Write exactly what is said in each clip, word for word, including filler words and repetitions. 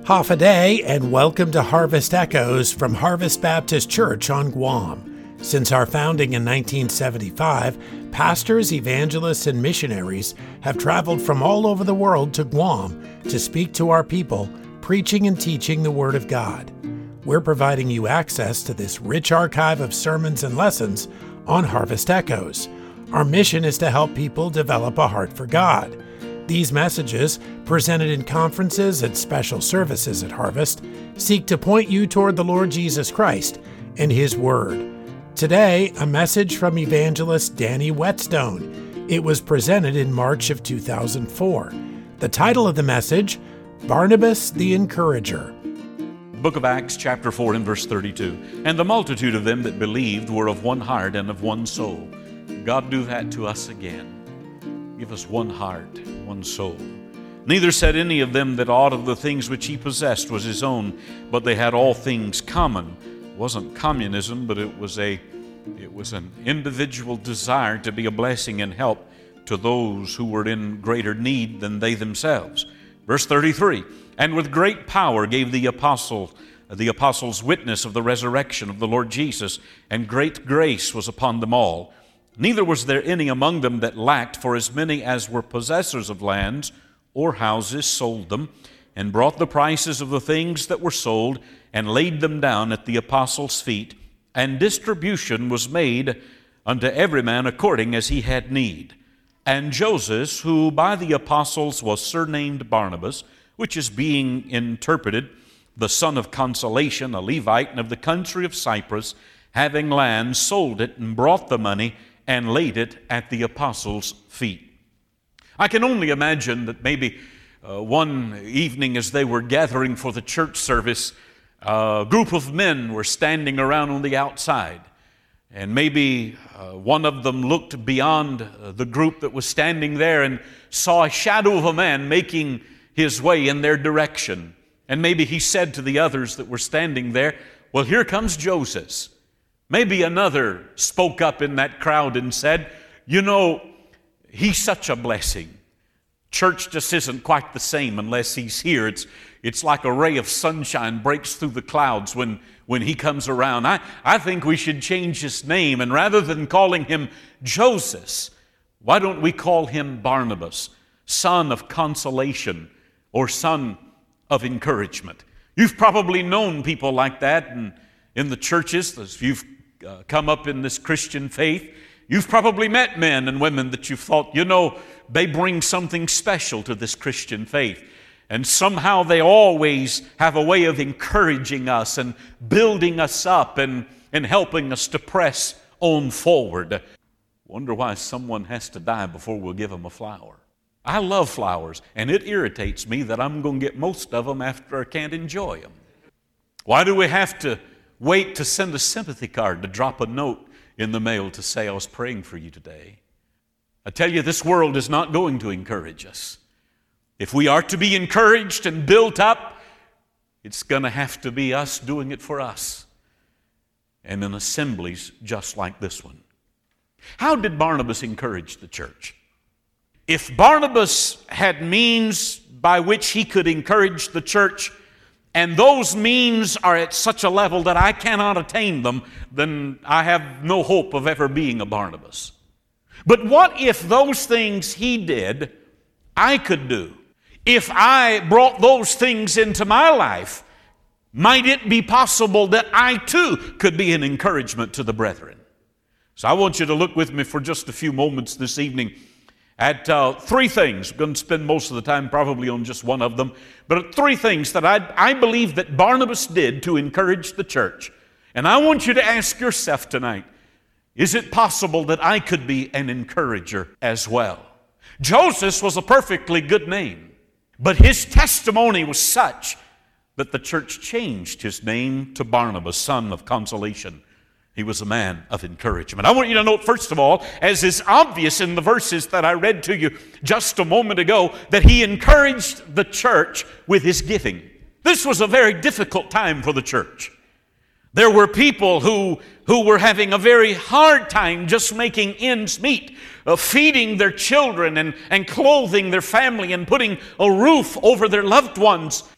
Half a day, and welcome to Harvest Echoes from Harvest Baptist Church on Guam. Since our founding in nineteen seventy-five, pastors, evangelists, and missionaries have traveled from all over the world to Guam to speak to our people, preaching and teaching the Word of God. We're providing you access to this rich archive of sermons and lessons on Harvest Echoes. Our mission is to help people develop a heart for God. These messages, presented in conferences and special services at Harvest, seek to point you toward the Lord Jesus Christ and His Word. Today, a message from evangelist Danny Whetstone. It was presented in March of two thousand four. The title of the message, Barnabas the Encourager. Book of Acts, chapter four, and verse thirty-two. And the multitude of them that believed were of one heart and of one soul. God, do that to us again. Give us one heart, one soul. Neither said any of them that aught of the things which he possessed was his own, but they had all things common. It wasn't communism, but it was a, it was an individual desire to be a blessing and help to those who were in greater need than they themselves. Verse thirty-three. And with great power gave the apostle, the apostles witness of the resurrection of the Lord Jesus, and great grace was upon them all. Neither was there any among them that lacked, for as many as were possessors of lands or houses sold them, and brought the prices of the things that were sold, and laid them down at the apostles' feet, and distribution was made unto every man according as he had need. And Joseph, who by the apostles was surnamed Barnabas, which is being interpreted, the son of consolation, a Levite, and of the country of Cyprus, having land, sold it, and brought the money, and laid it at the apostles' feet. I can only imagine that maybe uh, one evening as they were gathering for the church service, a group of men were standing around on the outside. And maybe uh, one of them looked beyond uh, the group that was standing there and saw a shadow of a man making his way in their direction. And maybe he said to the others that were standing there, well, here comes Joseph. Maybe another spoke up in that crowd and said, you know, he's such a blessing. Church just isn't quite the same unless he's here. It's, it's like a ray of sunshine breaks through the clouds when, when he comes around. I, I think we should change his name, and rather than calling him Joseph, why don't we call him Barnabas, son of consolation or son of encouragement? You've probably known people like that in, in the churches as you've Uh, come up in this Christian faith. You've probably met men and women that you've thought, you know, they bring something special to this Christian faith. And somehow they always have a way of encouraging us and building us up and, and helping us to press on forward. Wonder why someone has to die before we'll give them a flower. I love flowers, and it irritates me that I'm going to get most of them after I can't enjoy them. Why do we have to wait to send a sympathy card, to drop a note in the mail to say, I was praying for you today? I tell you, this world is not going to encourage us. If we are to be encouraged and built up, it's going to have to be us doing it for us. And in assemblies just like this one. How did Barnabas encourage the church? If Barnabas had means by which he could encourage the church, and those means are at such a level that I cannot attain them, then I have no hope of ever being a Barnabas. But what if those things he did, I could do? If I brought those things into my life, might it be possible that I too could be an encouragement to the brethren? So I want you to look with me for just a few moments this evening at uh, three things. I'm going to spend most of the time probably on just one of them, but three things that I, I believe that Barnabas did to encourage the church. And I want you to ask yourself tonight, is it possible that I could be an encourager as well? Joseph was a perfectly good name, but his testimony was such that the church changed his name to Barnabas, son of consolation. He was a man of encouragement. I want you to note, first of all, as is obvious in the verses that I read to you just a moment ago, that he encouraged the church with his giving. This was a very difficult time for the church. There were people who, who were having a very hard time just making ends meet, uh, feeding their children and, and clothing their family and putting a roof over their loved ones.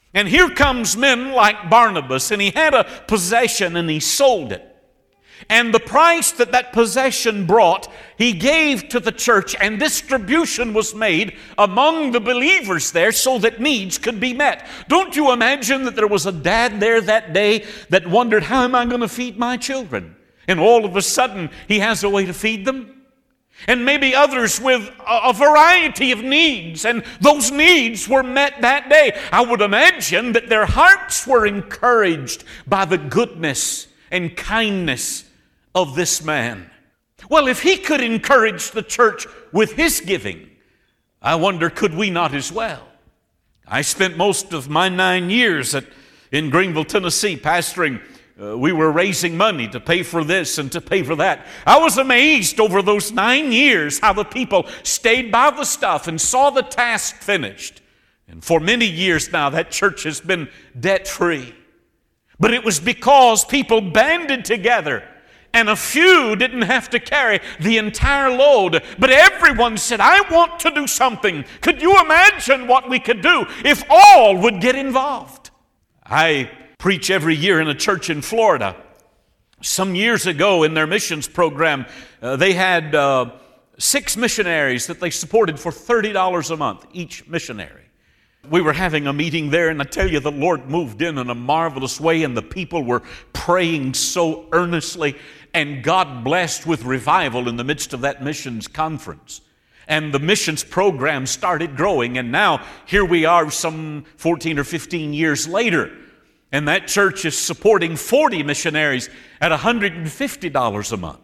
And here comes men like Barnabas, and he had a possession and he sold it. And the price that that possession brought, he gave to the church, and distribution was made among the believers there so that needs could be met. Don't you imagine that there was a dad there that day that wondered, how am I going to feed my children? And all of a sudden, he has a way to feed them. And maybe others with a variety of needs, and those needs were met that day. I would imagine that their hearts were encouraged by the goodness and kindness of this man. Well, if he could encourage the church with his giving, I wonder, could we not as well? I spent most of my nine years at, in Greenville, Tennessee, pastoring. Uh, we were raising money to pay for this and to pay for that. I was amazed over those nine years how the people stayed by the stuff and saw the task finished. And for many years now, that church has been debt-free. But it was because people banded together, and a few didn't have to carry the entire load. But everyone said, I want to do something. Could you imagine what we could do if all would get involved? I preach every year in a church in Florida. Some years ago in their missions program, uh, they had uh, six missionaries that they supported for thirty dollars a month, each missionary. We were having a meeting there, and I tell you, the Lord moved in in a marvelous way, and the people were praying so earnestly, and God blessed with revival in the midst of that missions conference. And the missions program started growing, and now here we are some fourteen or fifteen years later, and that church is supporting forty missionaries at one hundred fifty dollars a month.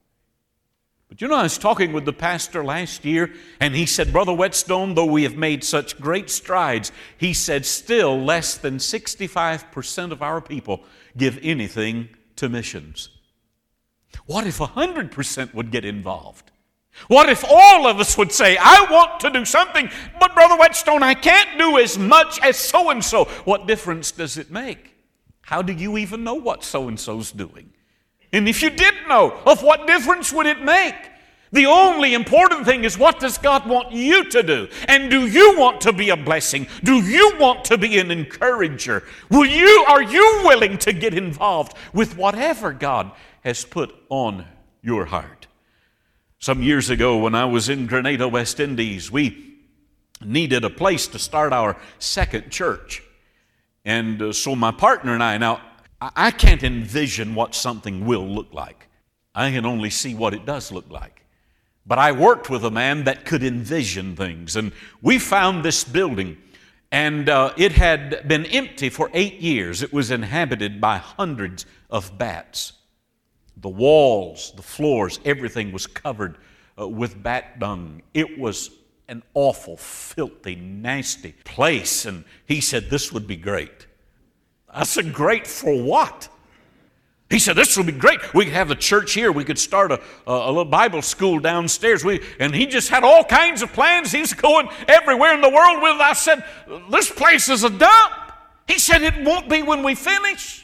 But you know, I was talking with the pastor last year, and he said, Brother Whetstone, though we have made such great strides, he said, still less than sixty-five percent of our people give anything to missions. What if one hundred percent would get involved? What if all of us would say, I want to do something, but Brother Whetstone, I can't do as much as so-and-so. What difference does it make? How do you even know what so-and-so's doing? And if you did know, of what difference would it make? The only important thing is, what does God want you to do? And do you want to be a blessing? Do you want to be an encourager? Will you, are you willing to get involved with whatever God has put on your heart? Some years ago when I was in Grenada, West Indies, we needed a place to start our second church. And uh, so my partner and I, now, I can't envision what something will look like. I can only see what it does look like. But I worked with a man that could envision things. And we found this building, and uh, it had been empty for eight years. It was inhabited by hundreds of bats. The walls, the floors, everything was covered uh, with bat dung. It was an awful, filthy, nasty place. And he said, this would be great. I said, great for what? He said, this would be great. We could have a church here. We could start a, a, a little Bible school downstairs. We, and he just had all kinds of plans. He's going everywhere in the world with it. I said, this place is a dump. He said, it won't be when we finish.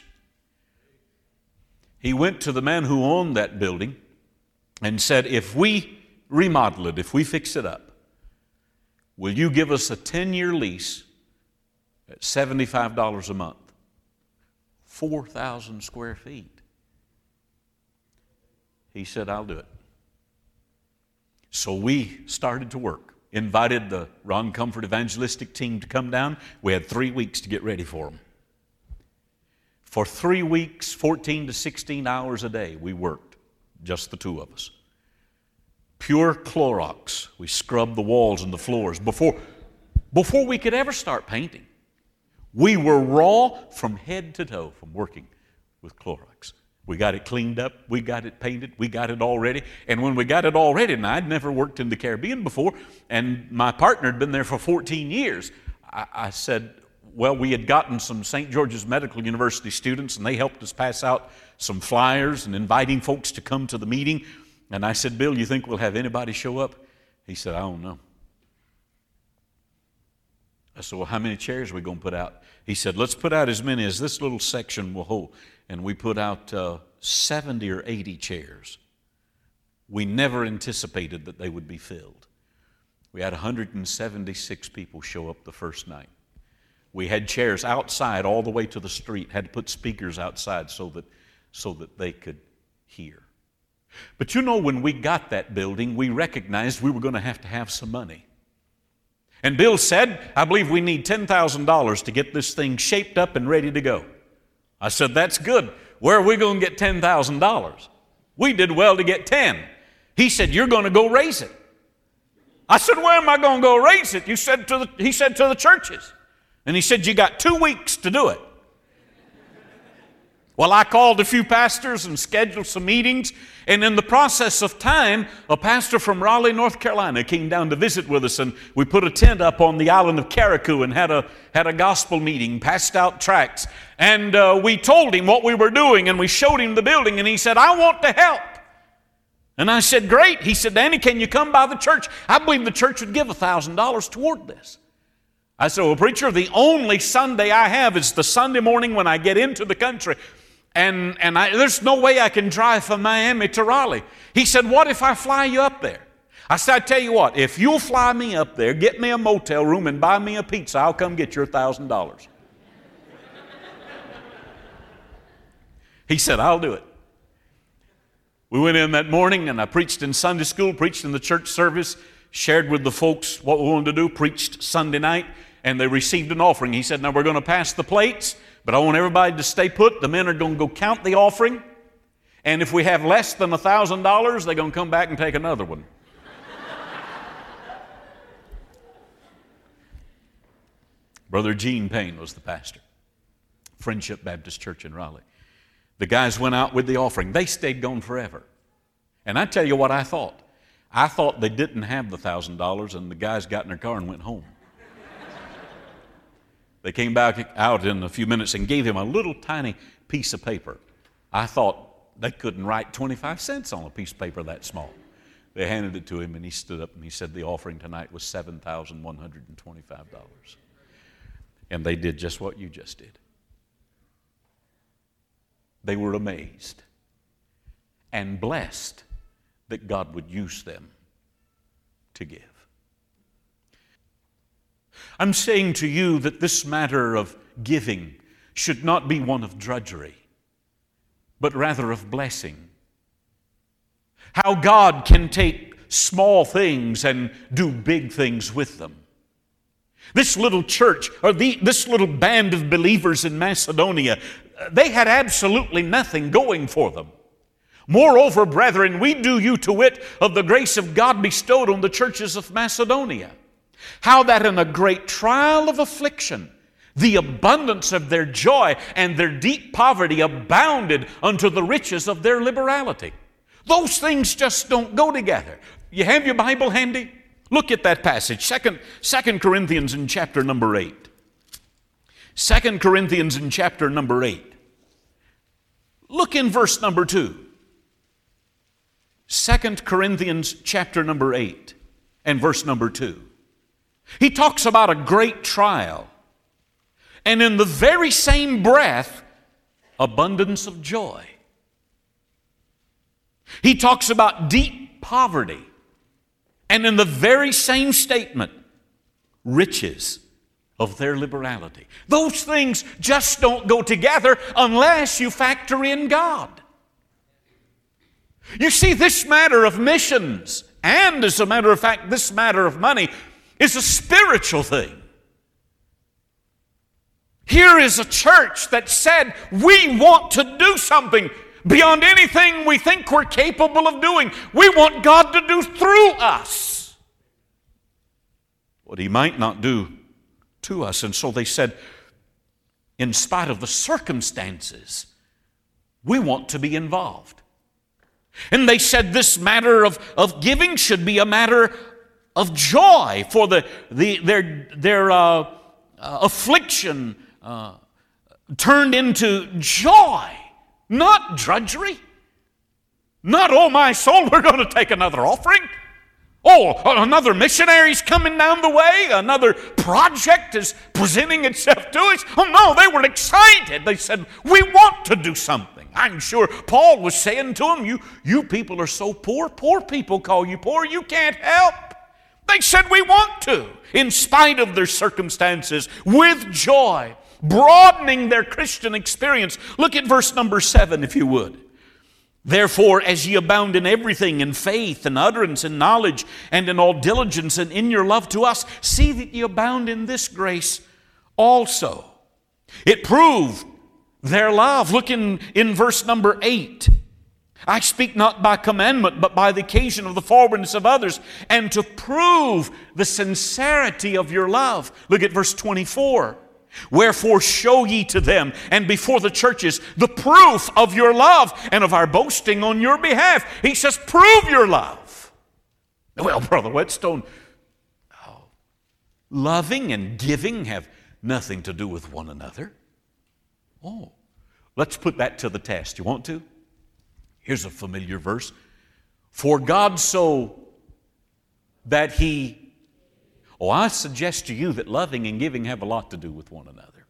He went to the man who owned that building and said, if we remodel it, if we fix it up, will you give us a ten-year lease at seventy-five dollars a month? four thousand square feet. He said, I'll do it. So we started to work, invited the Ron Comfort evangelistic team to come down. We had three weeks to get ready for them. For three weeks, fourteen to sixteen hours a day, we worked, just the two of us. Pure Clorox. We scrubbed the walls and the floors before, before we could ever start painting. We were raw from head to toe from working with Clorox. We got it cleaned up, we got it painted, we got it all ready. And when we got it all ready, and I'd never worked in the Caribbean before, and my partner had been there for fourteen years, I, I said, well, we had gotten some Saint George's Medical University students, and they helped us pass out some flyers and inviting folks to come to the meeting. And I said, Bill, you think we'll have anybody show up? He said, I don't know. I said, well, how many chairs are we going to put out? He said, let's put out as many as this little section will hold. And we put out uh, seventy or eighty chairs. We never anticipated that they would be filled. We had one hundred seventy-six people show up the first night. We had chairs outside all the way to the street, had to put speakers outside so that, so that they could hear. But you know, when we got that building, we recognized we were going to have to have some money. And Bill said, I believe we need ten thousand dollars to get this thing shaped up and ready to go. I said, that's good. Where are we going to get ten thousand dollars? We did well to get ten. He said, you're going to go raise it. I said, where am I going to go raise it? You said to the, he said, to the churches. And he said, you got two weeks to do it. Well, I called a few pastors and scheduled some meetings, and in the process of time, a pastor from Raleigh, North Carolina came down to visit with us, and we put a tent up on the island of Carriacou and had a, had a gospel meeting, passed out tracts, and uh, we told him what we were doing, and we showed him the building, and he said, I want to help. And I said, great. He said, Danny, can you come by the church? I believe the church would give one thousand dollars toward this. I said, well, preacher, the only Sunday I have is the Sunday morning when I get into the country. And, and I, there's no way I can drive from Miami to Raleigh. He said, what if I fly you up there? I said, I tell you what, if you'll fly me up there, get me a motel room and buy me a pizza, I'll come get your one thousand dollars. He said, I'll do it. We went in that morning and I preached in Sunday school, preached in the church service, shared with the folks what we wanted to do, preached Sunday night, and they received an offering. He said, now we're going to pass the plates, but I want everybody to stay put. The men are going to go count the offering, and if we have less than one thousand dollars, they're going to come back and take another one. Brother Gene Payne was the pastor, Friendship Baptist Church in Raleigh. The guys went out with the offering. They stayed gone forever. And I tell you what I thought. I thought they didn't have the one thousand dollars, and the guys got in their car and went home. They came back out in a few minutes and gave him a little tiny piece of paper. I thought they couldn't write twenty-five cents on a piece of paper that small. They handed it to him, and he stood up and he said the offering tonight was seven thousand one hundred twenty-five dollars. And they did just what you just did. They were amazed and blessed that God would use them to give. I'm saying to you that this matter of giving should not be one of drudgery, but rather of blessing. How God can take small things and do big things with them. This little church, or the, this little band of believers in Macedonia, they had absolutely nothing going for them. Moreover, brethren, we do you to wit of the grace of God bestowed on the churches of Macedonia, how that in a great trial of affliction, the abundance of their joy and their deep poverty abounded unto the riches of their liberality. Those things just don't go together. You have your Bible handy? Look at that passage, Second, Second Corinthians in chapter number eight. Second Corinthians in chapter number eight. Look in verse number two. Second Corinthians chapter number eight and verse number two. He talks about a great trial, and in the very same breath, abundance of joy. He talks about deep poverty, and in the very same statement, riches of their liberality. Those things just don't go together unless you factor in God. You see, this matter of missions, and as a matter of fact, this matter of money, is a spiritual thing. Here is a church that said, we want to do something beyond anything we think we're capable of doing. We want God to do through us what He might not do to us. And so they said, in spite of the circumstances, we want to be involved. And they said this matter of, of giving should be a matter of joy, for the, the their, their uh, uh, affliction uh, turned into joy, not drudgery. Not, oh my soul, we're going to take another offering. Oh, another missionary's coming down the way. Another project is presenting itself to us. Oh no, they were excited. They said, we want to do something. I'm sure Paul was saying to them, you, you people are so poor. Poor people call you poor. You can't help. They said, we want to, in spite of their circumstances, with joy, broadening their Christian experience. Look at verse number seven, if you would. Therefore, as ye abound in everything, in faith and utterance and knowledge, and in all diligence and in your love to us, see that ye abound in this grace also. It proved their love. Look in, in verse number eight. I speak not by commandment, but by the occasion of the forwardness of others, and to prove the sincerity of your love. Look at verse twenty-four. Wherefore show ye to them and before the churches the proof of your love and of our boasting on your behalf. He says, prove your love. Well, Brother Whetstone, oh, loving and giving have nothing to do with one another. Oh, let's put that to the test. You want to? Here's a familiar verse. For God so that He... Oh, I suggest to you that loving and giving have a lot to do with one another.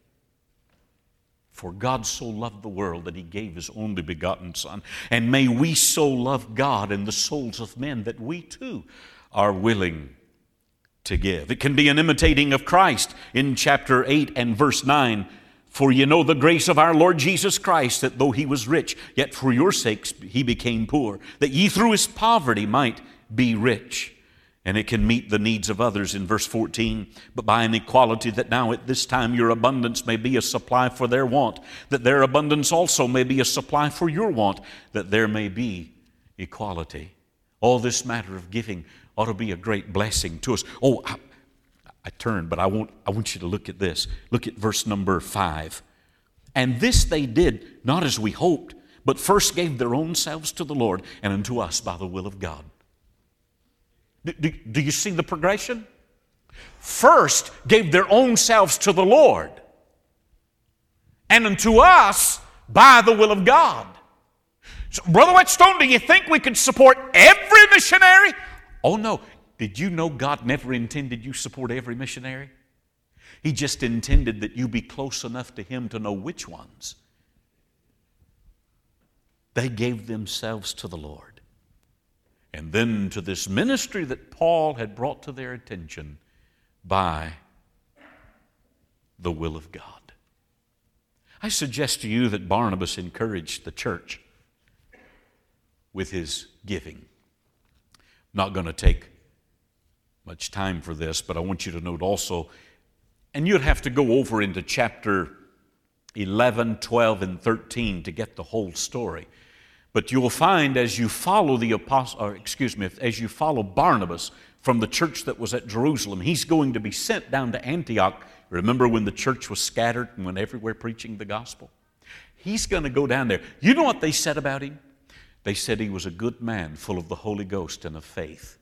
For God so loved the world that He gave His only begotten Son. And may we so love God and the souls of men that we too are willing to give. It can be an imitating of Christ in chapter eight and verse nine. For ye know the grace of our Lord Jesus Christ, that though He was rich, yet for your sakes He became poor, that ye through His poverty might be rich. And it can meet the needs of others in verse fourteen. But by an equality that now at this time your abundance may be a supply for their want, that their abundance also may be a supply for your want, that there may be equality. All this matter of giving ought to be a great blessing to us. Oh, I, I turned, but I want, I want you to look at this. Look at verse number five. And this they did, not as we hoped, but first gave their own selves to the Lord and unto us by the will of God. Do, do, do you see the progression? First gave their own selves to the Lord, and unto us by the will of God. So, Brother Whetstone, do you think we could support every missionary? Oh no. Did you know God never intended you support every missionary? He just intended that you be close enough to Him to know which ones. They gave themselves to the Lord. And then to this ministry that Paul had brought to their attention by the will of God. I suggest to you that Barnabas encouraged the church with his giving. I'm not going to take much time for this, but I want you to note also, and you'd have to go over into chapter eleven, twelve, and thirteen to get the whole story. But you will find as you follow the apostle, or excuse me, as you follow Barnabas from the church that was at Jerusalem, he's going to be sent down to Antioch. Remember when the church was scattered and went everywhere preaching the gospel? He's going to go down there. You know what they said about him? They said he was a good man, full of the Holy Ghost and of faith.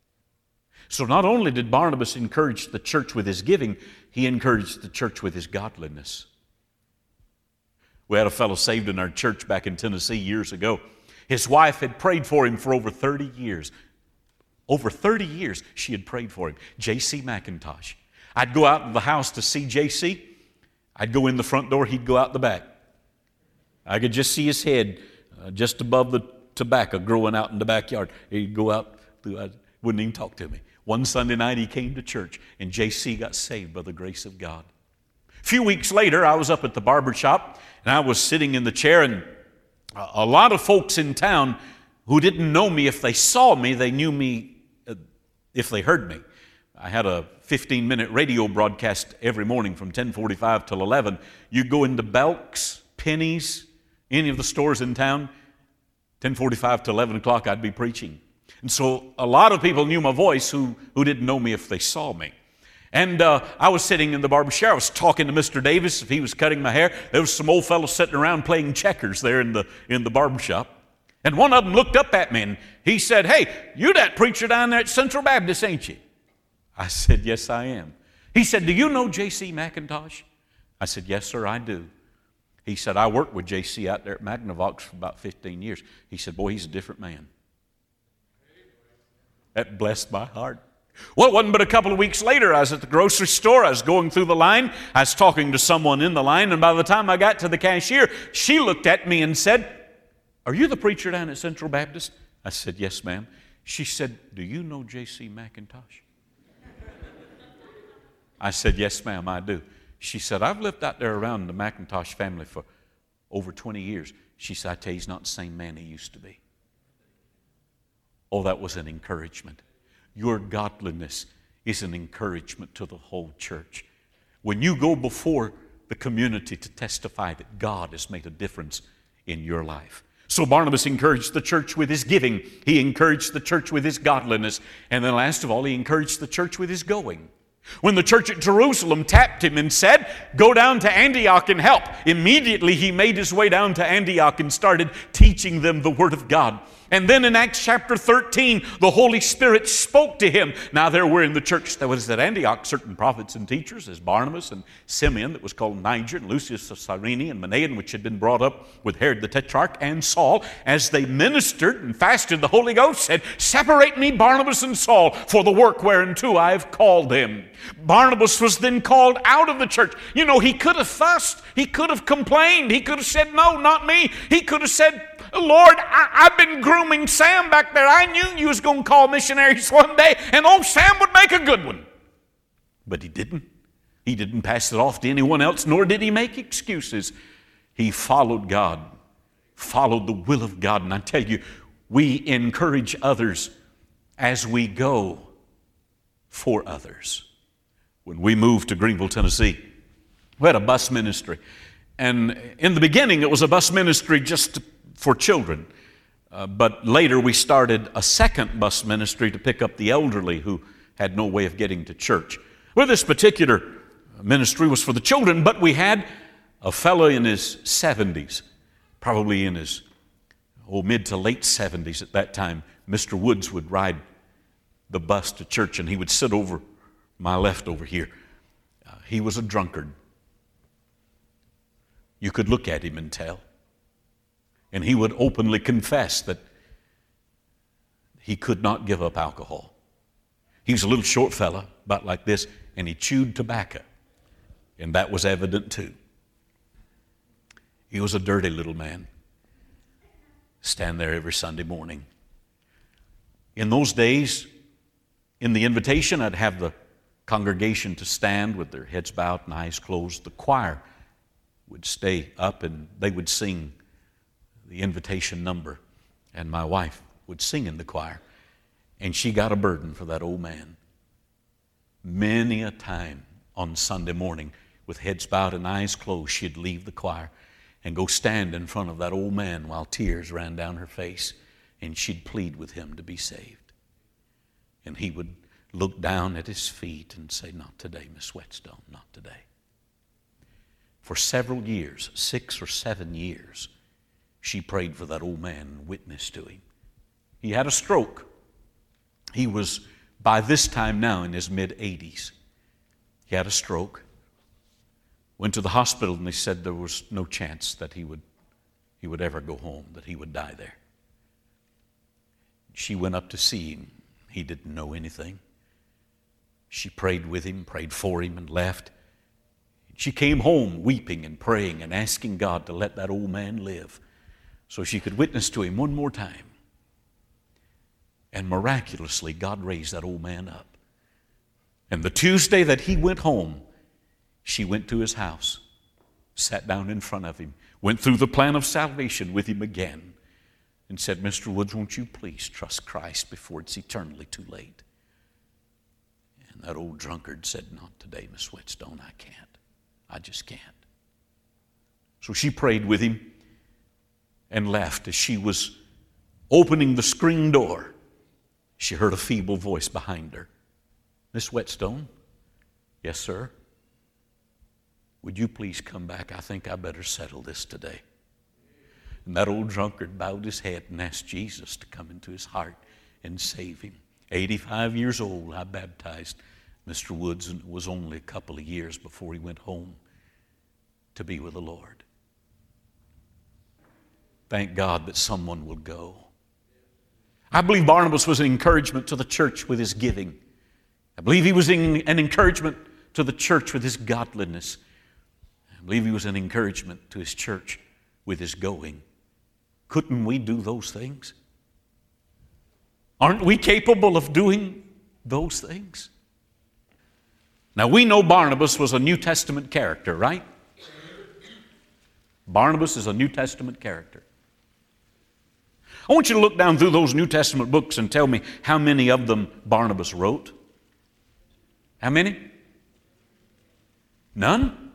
So not only did Barnabas encourage the church with his giving, he encouraged the church with his godliness. We had a fellow saved in our church back in Tennessee years ago. His wife had prayed for him for over thirty years. Over thirty years she had prayed for him. J C McIntosh. I'd go out to the house to see J C. I'd go in the front door, he'd go out the back. I could just see his head uh, just above the tobacco growing out in the backyard. He'd go out, through, I wouldn't even talk to me. One Sunday night he came to church and J C got saved by the grace of God. A few weeks later, I was up at the barber shop and I was sitting in the chair, and a lot of folks in town who didn't know me, if they saw me, they knew me uh, if they heard me. I had a fifteen-minute radio broadcast every morning from ten forty-five till eleven. You go into Belk's, Penny's, any of the stores in town, ten forty-five to eleven o'clock, I'd be preaching. And so a lot of people knew my voice who, who didn't know me if they saw me. And uh, I was sitting in the barber shop. I was talking to Mister Davis if he was cutting my hair. There was some old fellows sitting around playing checkers there in the in the barber shop. And one of them looked up at me and he said, "Hey, you that preacher down there at Central Baptist, ain't you?" I said, "Yes, I am." He said, "Do you know J C McIntosh?" I said, "Yes, sir, I do." He said, "I worked with J C out there at Magnavox for about fifteen years. He said, "Boy, he's a different man." That blessed my heart. Well, it wasn't but a couple of weeks later, I was at the grocery store. I was going through the line. I was talking to someone in the line, and by the time I got to the cashier, she looked at me and said, "Are you the preacher down at Central Baptist?" I said, "Yes, ma'am." She said, do you know J C McIntosh? I said, yes, ma'am, I do. She said, I've lived out there around the McIntosh family for over twenty years. She said, I tell you, he's not the same man he used to be. Oh, that was an encouragement. Your godliness is an encouragement to the whole church. When you go before the community to testify that God has made a difference in your life. So Barnabas encouraged the church with his giving. He encouraged the church with his godliness. And then last of all, he encouraged the church with his going. When the church at Jerusalem tapped him and said, go down to Antioch and help, immediately he made his way down to Antioch and started teaching them the Word of God. And then in Acts chapter thirteen, the Holy Spirit spoke to him. Now there were in the church that was at Antioch certain prophets and teachers, as Barnabas and Simeon, that was called Niger, and Lucius of Cyrene, and Manaen, which had been brought up with Herod the Tetrarch, and Saul. As they ministered and fasted, the Holy Ghost said, separate me, Barnabas and Saul, for the work whereunto I have called them. Barnabas was then called out of the church. You know, he could have fussed. He could have complained. He could have said, no, not me. He could have said, Lord, I, I've been grooming Sam back there. I knew you was going to call missionaries one day, and old Sam would make a good one. But he didn't. He didn't pass it off to anyone else, nor did he make excuses. He followed God, followed the will of God. And I tell you, we encourage others as we go for others. When we moved to Greenville, Tennessee, we had a bus ministry. And in the beginning, it was a bus ministry just for children. Uh, but later, we started a second bus ministry to pick up the elderly who had no way of getting to church. Well, this particular ministry was for the children, but we had a fellow in his seventies, probably in his oh, mid to late seventies at that time. Mister Woods would ride the bus to church, and he would sit over my left over here. Uh, he was a drunkard. You could look at him and tell. And he would openly confess that he could not give up alcohol. He was a little short fella, about like this, and he chewed tobacco. And that was evident too. He was a dirty little man. Stand there every Sunday morning. In those days, in the invitation, I'd have the congregation to stand with their heads bowed and eyes closed. The choir would stay up and they would sing the invitation number. And my wife would sing in the choir. And she got a burden for that old man. Many a time on Sunday morning, with heads bowed and eyes closed, she'd leave the choir and go stand in front of that old man while tears ran down her face. And she'd plead with him to be saved. And he would look down at his feet and say, not today, Miss Whetstone, not today. For several years, six or seven years, she prayed for that old man and witnessed to him. He had a stroke. He was, by this time now, in his mid-eighties. He had a stroke. Went to the hospital and they said there was no chance that he would, he would ever go home, that he would die there. She went up to see him. He didn't know anything. She prayed with him, prayed for him, and left. She came home weeping and praying and asking God to let that old man live so she could witness to him one more time. And miraculously, God raised that old man up. And the Tuesday that he went home, she went to his house, sat down in front of him, went through the plan of salvation with him again, and said, Mister Woods, won't you please trust Christ before it's eternally too late? And that old drunkard said, not today, Miss Whetstone, I can't. I just can't. So she prayed with him and left. As she was opening the screen door, she heard a feeble voice behind her. Miss Whetstone? Yes, sir. Would you please come back? I think I better settle this today. And that old drunkard bowed his head and asked Jesus to come into his heart and save him. eighty-five years old, I baptized Mister Woods, and it was only a couple of years before he went home to be with the Lord. Thank God that someone will go. I believe Barnabas was an encouragement to the church with his giving. I believe he was an encouragement to the church with his godliness. I believe he was an encouragement to his church with his going. Couldn't we do those things? Aren't we capable of doing those things? Now, we know Barnabas was a New Testament character, right? Barnabas is a New Testament character. I want you to look down through those New Testament books and tell me how many of them Barnabas wrote. How many? None?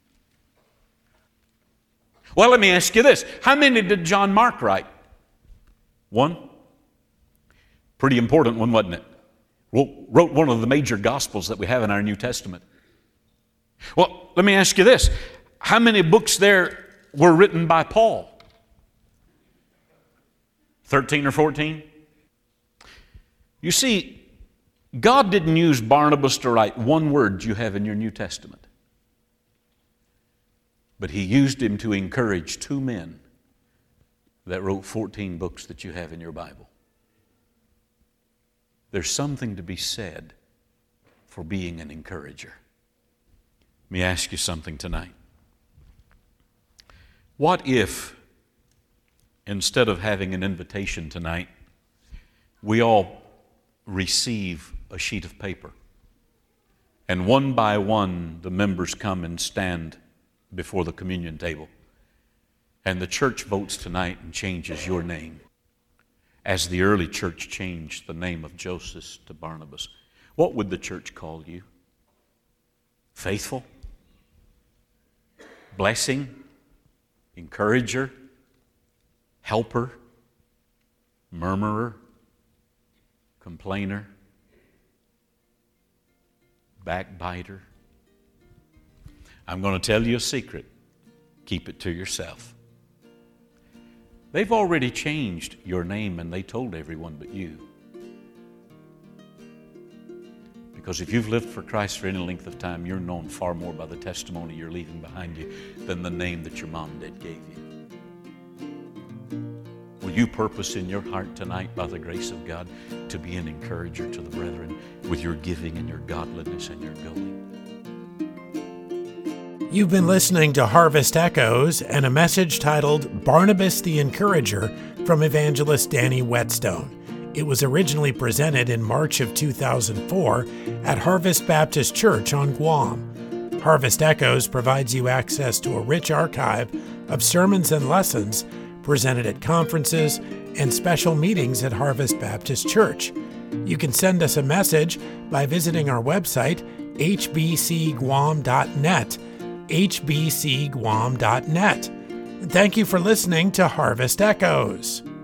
Well, let me ask you this. How many did John Mark write? One? Pretty important one, wasn't it? Wrote one of the major Gospels that we have in our New Testament. Well, let me ask you this. How many books there were written by Paul? thirteen or fourteen? You see, God didn't use Barnabas to write one word you have in your New Testament. But He used him to encourage two men that wrote fourteen books that you have in your Bible. There's something to be said for being an encourager. Let me ask you something tonight. What if, instead of having an invitation tonight, we all receive a sheet of paper, and one by one the members come and stand before the communion table, and the church votes tonight and changes your name, as the early church changed the name of Joseph to Barnabas? What would the church call you? Faithful? Blessing? Encourager? Helper? Murmurer? Complainer? Backbiter? I'm going to tell you a secret. Keep it to yourself. They've already changed your name, and they told everyone but you. Because if you've lived for Christ for any length of time, you're known far more by the testimony you're leaving behind you than the name that your mom and dad gave you. Will you purpose in your heart tonight, by the grace of God, to be an encourager to the brethren with your giving and your godliness and your going? You've been listening to Harvest Echoes and a message titled Barnabas the Encourager from evangelist Danny Whetstone. It was originally presented in March of two thousand four at Harvest Baptist Church on Guam. Harvest Echoes provides you access to a rich archive of sermons and lessons presented at conferences and special meetings at Harvest Baptist Church. You can send us a message by visiting our website, h b c guam dot net, h b c guam dot net. And thank you for listening to Harvest Echoes.